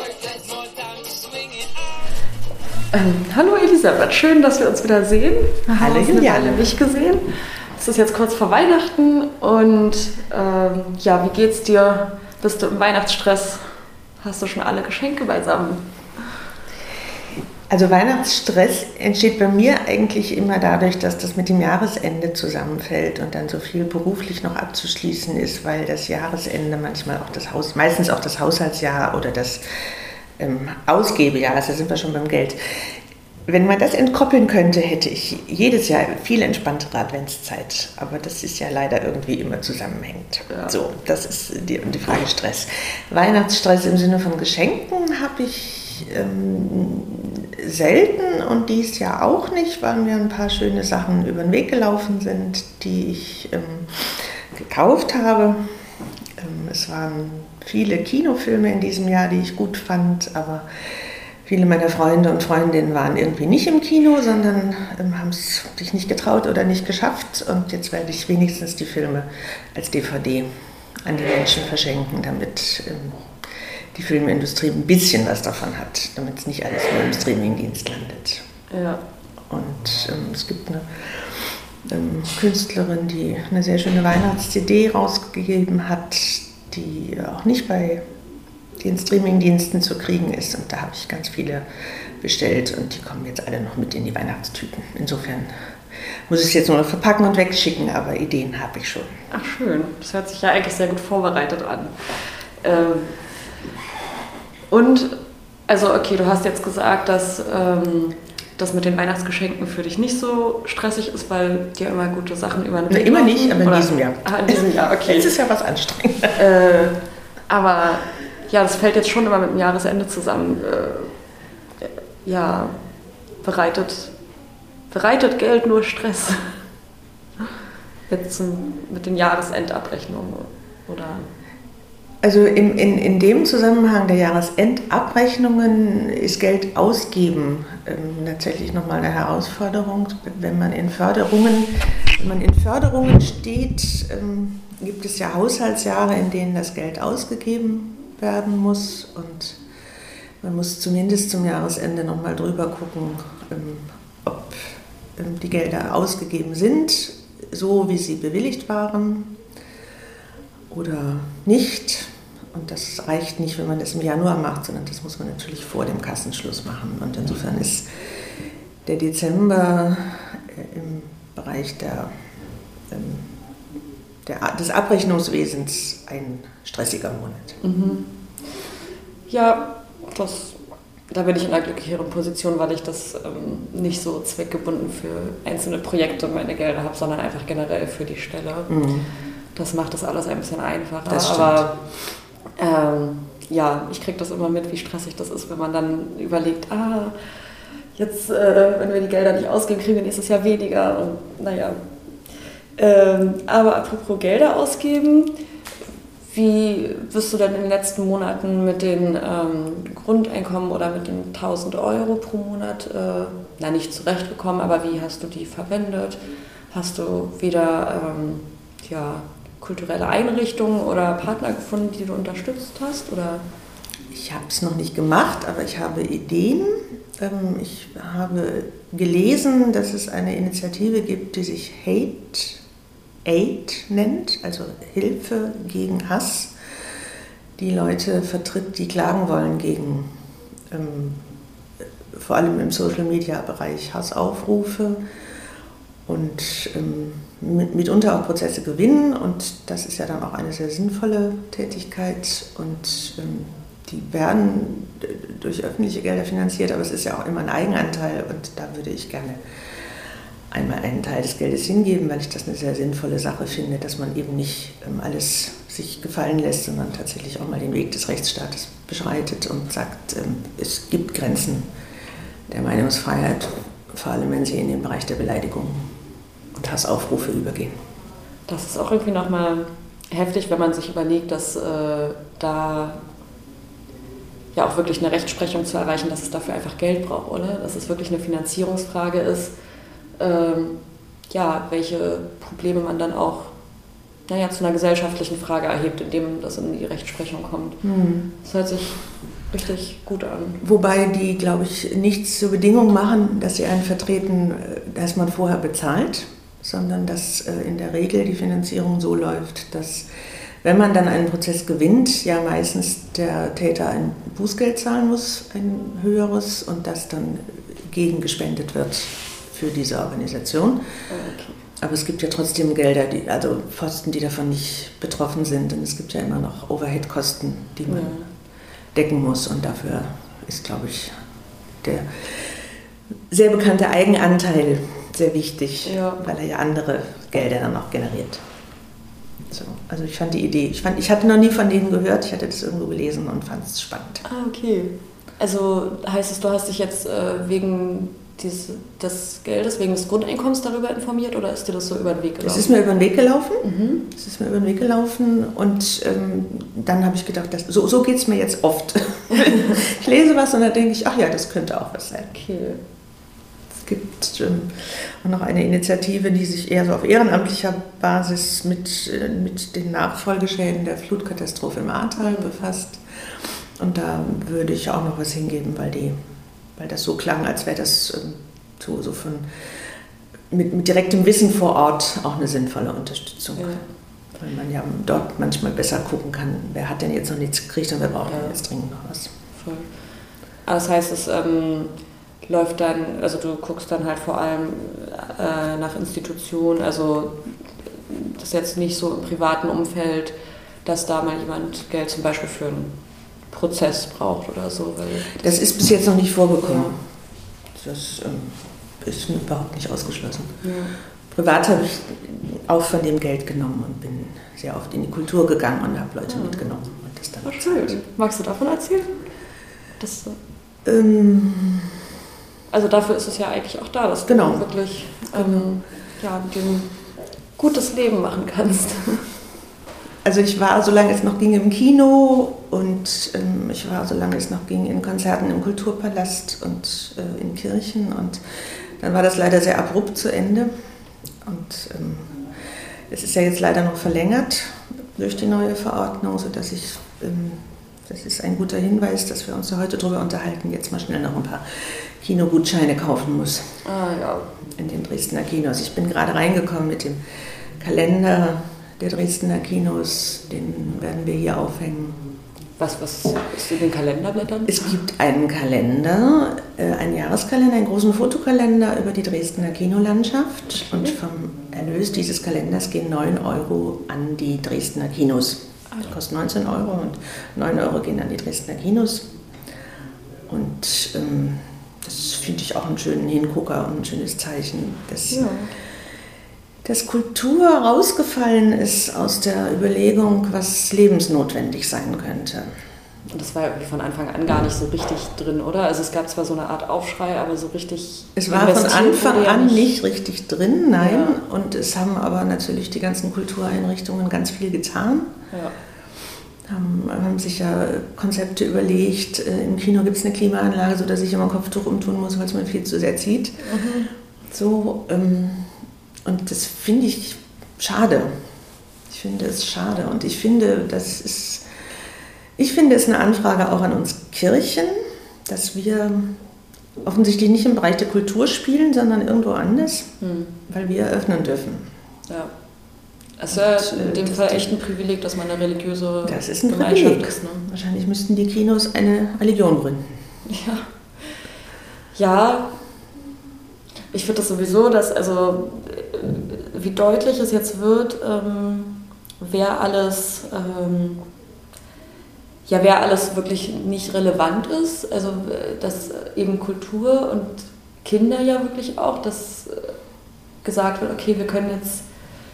Hallo Elisabeth, schön, dass wir uns wieder sehen. Hallo Juliane. Wir haben eine Weile nicht gesehen. Es ist jetzt kurz vor Weihnachten und wie geht's dir? Bist du im Weihnachtsstress? Hast du schon alle Geschenke beisammen? Also Weihnachtsstress entsteht bei mir eigentlich immer dadurch, dass das mit dem Jahresende zusammenfällt und dann so viel beruflich noch abzuschließen ist, weil das Jahresende meistens auch das Haushaltsjahr oder das Ausgebejahr, also sind wir schon beim Geld. Wenn man das entkoppeln könnte, hätte ich jedes Jahr viel entspanntere Adventszeit. Aber das ist ja leider irgendwie immer zusammenhängend. Ja. So, das ist die Frage Stress. Weihnachtsstress im Sinne von Geschenken habe ich selten und dies Jahr auch nicht, weil mir ein paar schöne Sachen über den Weg gelaufen sind, die ich gekauft habe. Es waren viele Kinofilme in diesem Jahr, die ich gut fand, aber viele meiner Freunde und Freundinnen waren irgendwie nicht im Kino, sondern haben es sich nicht getraut oder nicht geschafft. Und jetzt werde ich wenigstens die Filme als DVD an die Menschen verschenken, damit die Filmindustrie ein bisschen was davon hat, damit es nicht alles nur im Streamingdienst landet. Ja. Und es gibt eine Künstlerin, die eine sehr schöne Weihnachts-CD rausgegeben hat, die auch nicht bei den Streamingdiensten zu kriegen ist. Und da habe ich ganz viele bestellt und die kommen jetzt alle noch mit in die Weihnachtstüten. Insofern muss ich es jetzt nur noch verpacken und wegschicken, aber Ideen habe ich schon. Ach schön, das hört sich ja eigentlich sehr gut vorbereitet an. Du hast jetzt gesagt, dass das mit den Weihnachtsgeschenken für dich nicht so stressig ist, weil dir immer gute Sachen über den Weg immer nicht, aber in diesem Jahr. In diesem Jahr, okay. Jetzt ist ja was anstrengend. Aber ja, das fällt jetzt schon immer mit dem Jahresende zusammen. Bereitet Geld nur Stress? Jetzt mit den Jahresendabrechnungen, oder? Also in dem Zusammenhang der Jahresendabrechnungen ist Geld ausgeben tatsächlich nochmal eine Herausforderung. Wenn man in Förderungen steht, gibt es ja Haushaltsjahre, in denen das Geld ausgegeben werden muss und man muss zumindest zum Jahresende nochmal drüber gucken, ob die Gelder ausgegeben sind, so wie sie bewilligt waren oder nicht. Und das reicht nicht, wenn man das im Januar macht, sondern das muss man natürlich vor dem Kassenschluss machen. Und insofern ist der Dezember im Bereich des Abrechnungswesens ein stressiger Monat. Mhm. Ja, da bin ich in einer glücklicheren Position, weil ich das nicht so zweckgebunden für einzelne Projekte meine Gelder habe, sondern einfach generell für die Stelle. Mhm. Das macht das alles ein bisschen einfacher. Das stimmt. Aber ich kriege das immer mit, wie stressig das ist, wenn man dann überlegt, jetzt, wenn wir die Gelder nicht ausgeben, kriegen wir nächstes Jahr weniger. Und aber apropos Gelder ausgeben, wie bist du denn in den letzten Monaten mit den Grundeinkommen oder mit den 1.000 Euro pro Monat nicht zurechtgekommen, aber wie hast du die verwendet? Hast du wieder kulturelle Einrichtungen oder Partner gefunden, die du unterstützt hast? Oder? Ich habe es noch nicht gemacht, aber ich habe Ideen. Ich habe gelesen, dass es eine Initiative gibt, die sich Hate Aid nennt, also Hilfe gegen Hass, die Leute vertritt, die klagen wollen gegen vor allem im Social-Media-Bereich Hassaufrufe und mitunter auch Prozesse gewinnen, und das ist ja dann auch eine sehr sinnvolle Tätigkeit, und die werden durch öffentliche Gelder finanziert, aber es ist ja auch immer ein Eigenanteil, und da würde ich gerne einmal einen Teil des Geldes hingeben, weil ich das eine sehr sinnvolle Sache finde, dass man eben nicht alles sich gefallen lässt, sondern tatsächlich auch mal den Weg des Rechtsstaates beschreitet und sagt, es gibt Grenzen der Meinungsfreiheit, vor allem wenn sie in den Bereich der Beleidigung und Hassaufrufe übergehen. Das ist auch irgendwie nochmal heftig, wenn man sich überlegt, dass da ja auch wirklich eine Rechtsprechung zu erreichen, dass es dafür einfach Geld braucht, oder? Dass es wirklich eine Finanzierungsfrage ist, welche Probleme man dann auch zu einer gesellschaftlichen Frage erhebt, indem das in die Rechtsprechung kommt. Das hört sich richtig gut an. Wobei die, glaube ich, nichts zur Bedingung machen, dass sie einen vertreten, dass man vorher bezahlt, sondern dass in der Regel die Finanzierung so läuft, dass wenn man dann einen Prozess gewinnt, ja meistens der Täter ein Bußgeld zahlen muss, ein höheres, und das dann gegengespendet wird für diese Organisation. Okay. Aber es gibt ja trotzdem Gelder, also Pfosten, die davon nicht betroffen sind. Und es gibt ja immer noch Overhead-Kosten, die man decken muss. Und dafür ist, glaube ich, der sehr bekannte Eigenanteil sehr wichtig, weil er ja andere Gelder dann auch generiert. So, also ich fand die Idee, ich hatte noch nie von denen gehört, ich hatte das irgendwo gelesen und fand es spannend. Ah, okay. Also heißt es, du hast dich jetzt wegen des Geldes, wegen des Grundeinkommens darüber informiert, oder ist dir das so über den Weg gelaufen? Es ist mir über den Weg gelaufen. Und dann habe ich gedacht, so geht es mir jetzt oft. Ich lese was und dann denke ich, ach ja, das könnte auch was sein. Okay. Es gibt noch eine Initiative, die sich eher so auf ehrenamtlicher Basis mit den Nachfolgeschäden der Flutkatastrophe im Ahrtal befasst. Und da würde ich auch noch was hingeben, weil das so klang, als wäre das so mit direktem Wissen vor Ort auch eine sinnvolle Unterstützung. Ja. Weil man ja dort manchmal besser gucken kann, wer hat denn jetzt noch nichts gekriegt und wer braucht denn jetzt dringend noch was. Voll. Aber das heißt, es läuft dann, also du guckst dann halt vor allem nach Institutionen, also das ist jetzt nicht so im privaten Umfeld, dass da mal jemand Geld zum Beispiel für einen Prozess braucht oder so. Das ist bis jetzt noch nicht vorgekommen. Ja. Das ist überhaupt nicht ausgeschlossen. Ja. Privat habe ich auch von dem Geld genommen und bin sehr oft in die Kultur gegangen und habe Leute mitgenommen. Und das dann schön. Magst du davon erzählen? Also dafür ist es ja eigentlich auch da, dass du wirklich ein gutes Leben machen kannst. Also ich war, solange es noch ging, im Kino und ich war, solange es noch ging, in Konzerten im Kulturpalast und in Kirchen, und dann war das leider sehr abrupt zu Ende und es ist ja jetzt leider noch verlängert durch die neue Verordnung, sodass das ist ein guter Hinweis, dass wir uns ja heute darüber unterhalten, jetzt mal schnell noch ein paar Kinogutscheine kaufen muss in den Dresdner Kinos. Ich bin gerade reingekommen mit dem Kalender der Dresdner Kinos, den werden wir hier aufhängen. Was ist in den Kalenderblättern? Es gibt einen Kalender, einen Jahreskalender, einen großen Fotokalender über die Dresdner Kinolandschaft. Okay. Und vom Erlös dieses Kalenders gehen 9 € an die Dresdner Kinos. Das kostet 19 € und 9 € gehen an die Dresdner Kinos. Und das finde ich auch einen schönen Hingucker und ein schönes Zeichen, dass Kultur rausgefallen ist aus der Überlegung, was lebensnotwendig sein könnte. Und das war irgendwie von Anfang an gar nicht so richtig drin, oder? Also es gab zwar so eine Art Aufschrei, aber so richtig... Es war von Anfang an nicht richtig drin, nein. Ja. Und es haben aber natürlich die ganzen Kultureinrichtungen ganz viel getan. Ja. Haben sich ja Konzepte überlegt. Im Kino gibt es eine Klimaanlage, sodass ich immer ein Kopftuch umtun muss, weil es mir viel zu sehr zieht. Mhm. So... Und das finde ich schade. Ich finde es schade. Und ich finde, es eine Anfrage auch an uns Kirchen, dass wir offensichtlich nicht im Bereich der Kultur spielen, sondern irgendwo anders, weil wir eröffnen dürfen. Ja. Es ist ja in dem Fall echt ein Privileg, dass man eine religiöse Gemeinschaft ist. Ne? Wahrscheinlich müssten die Kinos eine Religion gründen. Ja. Ich finde das sowieso, dass, also wie deutlich es jetzt wird, wer alles wirklich nicht relevant ist, also dass eben Kultur und Kinder ja wirklich auch, dass gesagt wird, okay, wir können jetzt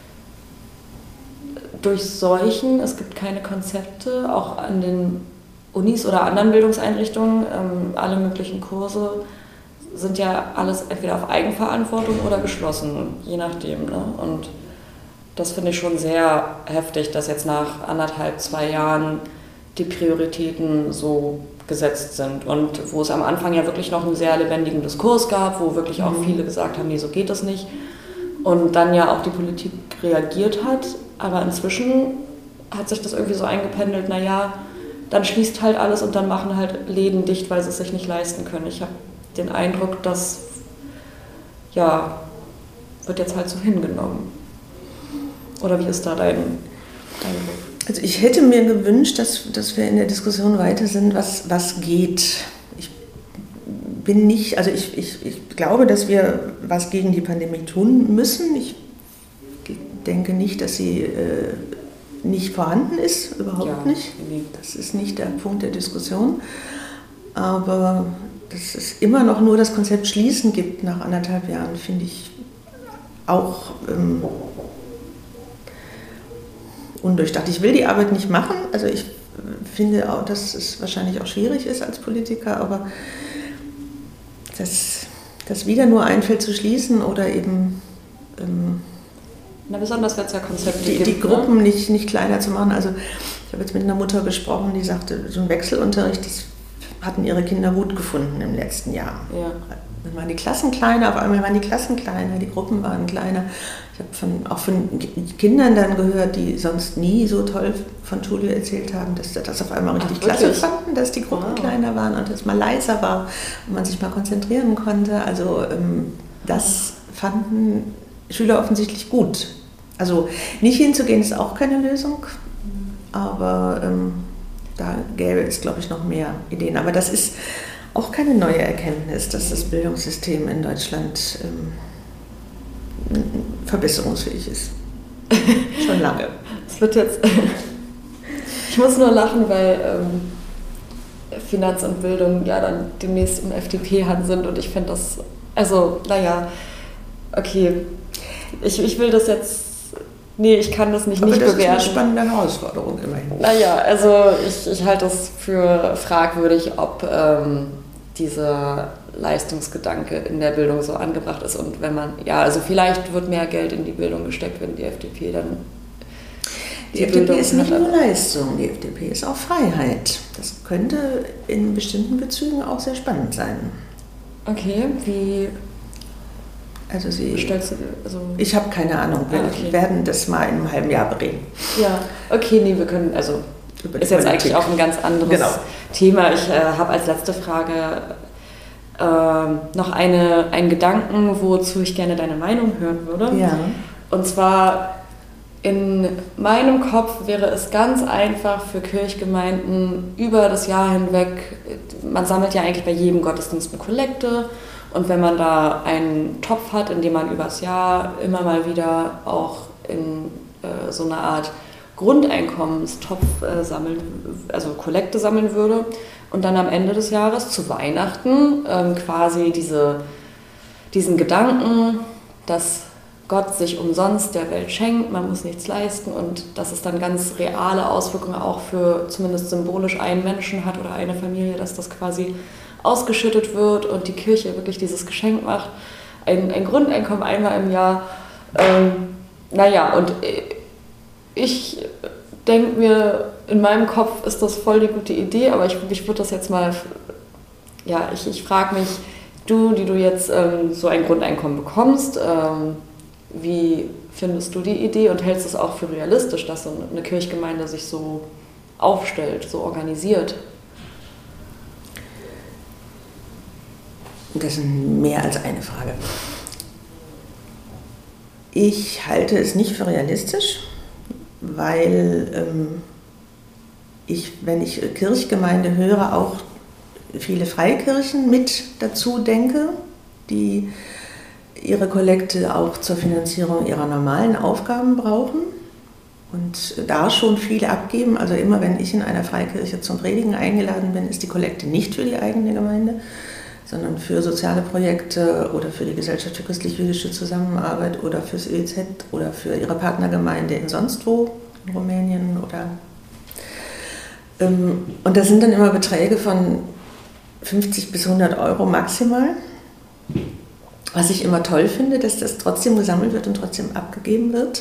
durchseuchen, es gibt keine Konzepte, auch an den Unis oder anderen Bildungseinrichtungen, alle möglichen Kurse sind ja alles entweder auf Eigenverantwortung oder geschlossen, je nachdem. Ne? Und das finde ich schon sehr heftig, dass jetzt nach 2 Jahren die Prioritäten so gesetzt sind. Und wo es am Anfang ja wirklich noch einen sehr lebendigen Diskurs gab, wo wirklich auch viele gesagt haben, nee, so geht das nicht. Und dann ja auch die Politik reagiert hat. Aber inzwischen hat sich das irgendwie so eingependelt, naja, dann schließt halt alles und dann machen halt Läden dicht, weil sie es sich nicht leisten können. Ich habe den Eindruck, das ja, wird jetzt halt so hingenommen. Oder wie ist da dein Eindruck? Also ich hätte mir gewünscht, dass wir in der Diskussion weiter sind, was geht. Ich glaube, dass wir was gegen die Pandemie tun müssen. Ich denke nicht, dass sie nicht vorhanden ist, überhaupt nicht. Das ist nicht der Punkt der Diskussion. Aber dass es immer noch nur das Konzept Schließen gibt nach 1,5 Jahren, finde ich auch undurchdacht. Ich will die Arbeit nicht machen. Also ich finde auch, dass es wahrscheinlich auch schwierig ist als Politiker, aber das wieder nur einfällt zu schließen oder eben besonders wenn es ja Konzepte gibt, die Gruppen nicht kleiner zu machen. Also ich habe jetzt mit einer Mutter gesprochen, die sagte, so ein Wechselunterricht, das hatten ihre Kinder gut gefunden im letzten Jahr. Ja. Dann waren die Klassen kleiner, auf einmal waren die Klassen kleiner, die Gruppen waren kleiner. Ich habe auch von Kindern dann gehört, die sonst nie so toll von Schule erzählt haben, dass sie das auf einmal richtig klasse fanden, dass die Gruppen kleiner waren und es mal leiser war und man sich mal konzentrieren konnte. Also das fanden Schüler offensichtlich gut. Also nicht hinzugehen ist auch keine Lösung, aber da gäbe es, glaube ich, noch mehr Ideen. Aber das ist auch keine neue Erkenntnis, dass das Bildungssystem in Deutschland verbesserungsfähig ist. Schon lange. Es wird jetzt. Ich muss nur lachen, weil Finanz und Bildung ja dann demnächst im FDP-Hand sind und ich finde das. Also, naja, okay. Ich will das jetzt. Nee, ich kann das nicht bewerten. Das ist eine spannende Herausforderung immerhin. Naja, also ich halte das für fragwürdig, ob dieser Leistungsgedanke in der Bildung so angebracht ist. Und wenn man, also vielleicht wird mehr Geld in die Bildung gesteckt, wenn die FDP dann... Die FDP ist nicht nur Leistung, die FDP ist auch Freiheit. Das könnte in bestimmten Bezügen auch sehr spannend sein. Okay, wie... Also ich habe keine Ahnung, wir werden das mal in einem halben Jahr bereden. Ja, okay, nee, wir können, also ist jetzt eigentlich auch ein ganz anderes Thema. Ich habe als letzte Frage noch einen Gedanken, wozu ich gerne deine Meinung hören würde. Ja. Und zwar, in meinem Kopf wäre es ganz einfach für Kirchgemeinden über das Jahr hinweg, man sammelt ja eigentlich bei jedem Gottesdienst eine Kollekte. Und wenn man da einen Topf hat, in dem man übers Jahr immer mal wieder auch in so eine Art Grundeinkommenstopf also Kollekte sammeln würde und dann am Ende des Jahres zu Weihnachten quasi diesen Gedanken, dass Gott sich umsonst der Welt schenkt, man muss nichts leisten und dass es dann ganz reale Auswirkungen auch für zumindest symbolisch einen Menschen hat oder eine Familie, dass das quasi ausgeschüttet wird und die Kirche wirklich dieses Geschenk macht, ein Grundeinkommen einmal im Jahr. Und ich denke mir, in meinem Kopf ist das voll die gute Idee, aber ich würde das jetzt mal, ich frage mich, die du jetzt so ein Grundeinkommen bekommst, wie findest du die Idee und hältst es auch für realistisch, dass so eine Kirchgemeinde sich so aufstellt, so organisiert? Das ist mehr als eine Frage. Ich halte es nicht für realistisch, weil wenn ich Kirchgemeinde höre, auch viele Freikirchen mit dazu denke, die ihre Kollekte auch zur Finanzierung ihrer normalen Aufgaben brauchen und da schon viele abgeben. Also immer wenn ich in einer Freikirche zum Predigen eingeladen bin, ist die Kollekte nicht für die eigene Gemeinde, sondern für soziale Projekte oder für die Gesellschaft für christlich-jüdische Zusammenarbeit oder fürs ÖEZ oder für ihre Partnergemeinde in sonst wo, in Rumänien oder... Und das sind dann immer Beträge von 50 bis 100 Euro maximal, was ich immer toll finde, dass das trotzdem gesammelt wird und trotzdem abgegeben wird.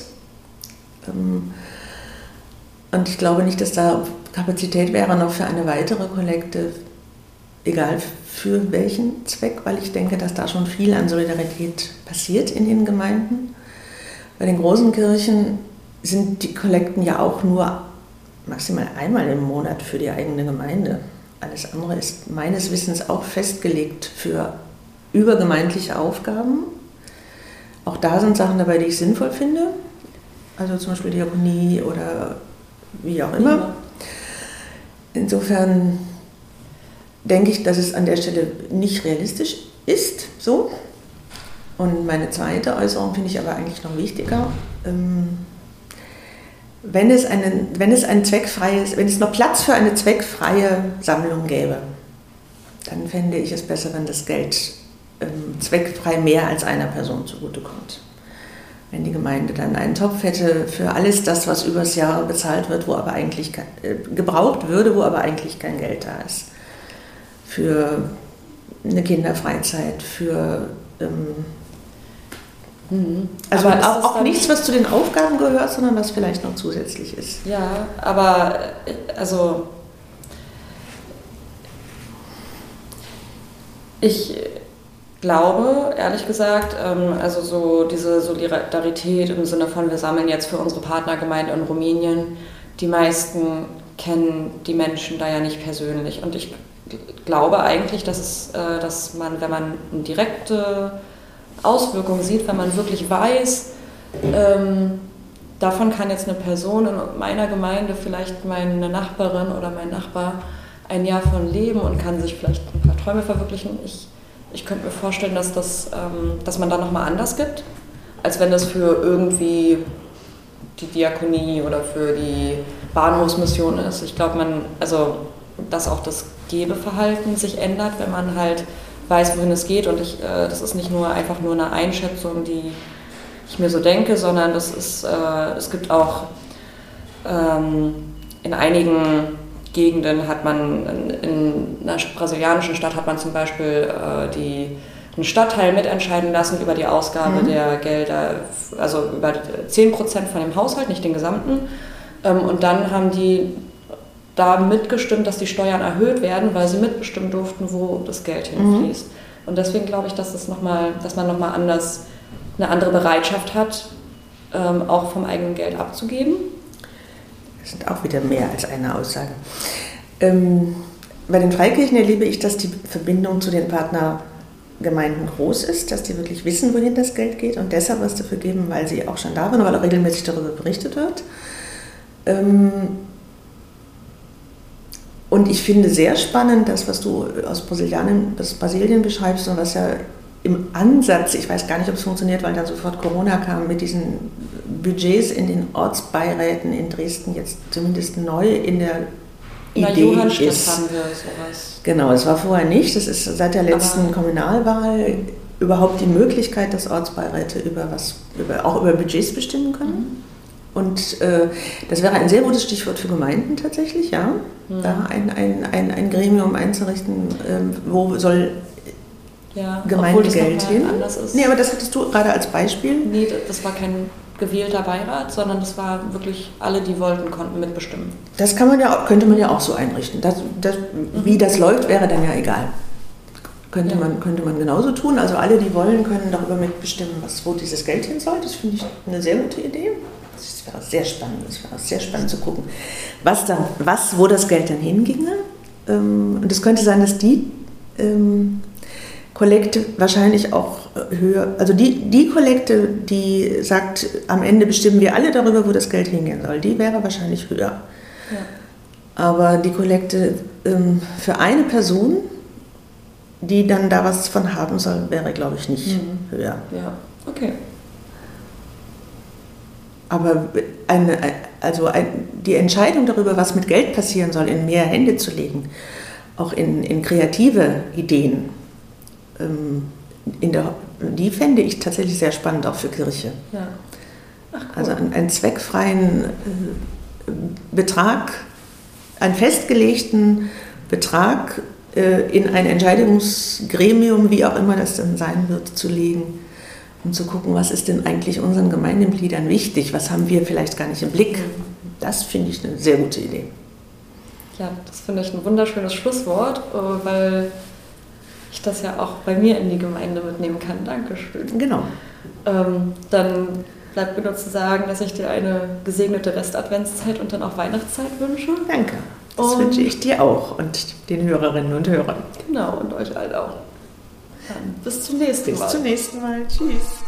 Und ich glaube nicht, dass da Kapazität wäre noch für eine weitere Kollekte, egal für welchen Zweck, weil ich denke, dass da schon viel an Solidarität passiert in den Gemeinden. Bei den großen Kirchen sind die Kollekten ja auch nur maximal einmal im Monat für die eigene Gemeinde. Alles andere ist meines Wissens auch festgelegt für übergemeindliche Aufgaben. Auch da sind Sachen dabei, die ich sinnvoll finde. Also zum Beispiel Diakonie oder wie auch immer. Ja. Insofern denke ich, dass es an der Stelle nicht realistisch ist. So. Und meine zweite Äußerung finde ich aber eigentlich noch wichtiger. Wenn es noch Platz für eine zweckfreie Sammlung gäbe, dann fände ich es besser, wenn das Geld zweckfrei mehr als einer Person zugutekommt. Wenn die Gemeinde dann einen Topf hätte für alles das, was übers Jahr bezahlt wird, wo aber eigentlich gebraucht würde, wo aber eigentlich kein Geld da ist. Für eine Kinderfreizeit, für also auch nichts, was zu den Aufgaben gehört, sondern was vielleicht noch zusätzlich ist. Ja, aber also ich glaube, ehrlich gesagt, also so diese Solidarität im Sinne von, wir sammeln jetzt für unsere Partnergemeinde in Rumänien, die meisten kennen die Menschen da ja nicht persönlich. Und ich glaube eigentlich, dass man, wenn man eine direkte Auswirkungen sieht, wenn man wirklich weiß, davon kann jetzt eine Person in meiner Gemeinde, vielleicht meine Nachbarin oder mein Nachbar, ein Jahr von leben und kann sich vielleicht ein paar Träume verwirklichen. Ich könnte mir vorstellen, dass man da nochmal anders gibt, als wenn das für irgendwie die Diakonie oder für die Bahnhofsmission ist. Ich glaube, dass auch das Gebeverhalten sich ändert, wenn man halt weiß, wohin es geht, und das ist nicht nur einfach nur eine Einschätzung, die ich mir so denke, sondern es gibt auch in einigen Gegenden hat man, in einer brasilianischen Stadt hat man zum Beispiel einen Stadtteil mitentscheiden lassen über die Ausgabe der Gelder, also über 10% von dem Haushalt, nicht den gesamten, und dann haben die da mitgestimmt, dass die Steuern erhöht werden, weil sie mitbestimmen durften, wo das Geld hinfließt. Und deswegen glaube ich, dass man nochmal eine andere Bereitschaft hat, auch vom eigenen Geld abzugeben. Das sind auch wieder mehr als eine Aussage. Bei den Freikirchen erlebe ich, dass die Verbindung zu den Partnergemeinden groß ist, dass die wirklich wissen, wohin das Geld geht und deshalb was dafür geben, weil sie auch schon da waren, weil auch regelmäßig darüber berichtet wird. Und ich finde sehr spannend, das, was du aus Brasilien beschreibst und was ja im Ansatz, ich weiß gar nicht, ob es funktioniert, weil dann sofort Corona kam, mit diesen Budgets in den Ortsbeiräten in Dresden jetzt zumindest neu in der Idee Johannstadt ist. Haben wir sowas. Genau, es war vorher nicht. Das ist seit der letzten Kommunalwahl überhaupt die Möglichkeit, dass Ortsbeiräte auch über Budgets bestimmen können. Und das wäre ein sehr gutes Stichwort für Gemeinden tatsächlich, ja. Da ein Gremium einzurichten, wo soll Gemeindegeld hin. Nee, aber das hattest du gerade als Beispiel. Nee, das war kein gewählter Beirat, sondern das war wirklich alle, die wollten, konnten mitbestimmen. Das könnte man ja auch so einrichten. Wie das läuft, wäre dann ja egal. Könnte man genauso tun. Also alle, die wollen, können darüber mitbestimmen, wo dieses Geld hin soll. Das finde ich eine sehr gute Idee. Das wäre sehr spannend. Es wäre sehr spannend zu gucken, wo das Geld dann hinginge. Und es könnte sein, dass die Kollekte wahrscheinlich auch höher, also die Kollekte, die sagt, am Ende bestimmen wir alle darüber, wo das Geld hingehen soll, die wäre wahrscheinlich höher. Ja. Aber die Kollekte für eine Person, die dann da was von haben soll, wäre, glaube ich, nicht höher. Ja, okay. Aber die Entscheidung darüber, was mit Geld passieren soll, in mehr Hände zu legen, auch in kreative Ideen, die fände ich tatsächlich sehr spannend, auch für Kirche. Ja. Ach, cool. Also einen zweckfreien Betrag, einen festgelegten Betrag in ein Entscheidungsgremium, wie auch immer das dann sein wird, zu legen, um zu gucken, was ist denn eigentlich unseren Gemeindemitgliedern wichtig, was haben wir vielleicht gar nicht im Blick. Das finde ich eine sehr gute Idee. Ja, das finde ich ein wunderschönes Schlusswort, weil ich das ja auch bei mir in die Gemeinde mitnehmen kann. Dankeschön. Genau. Dann bleibt mir nur zu sagen, dass ich dir eine gesegnete Restadventszeit und dann auch Weihnachtszeit wünsche. Danke. Das wünsche ich dir auch und den Hörerinnen und Hörern. Genau, und euch allen auch. Dann bis zum nächsten Mal. Bis zum nächsten Mal. Tschüss.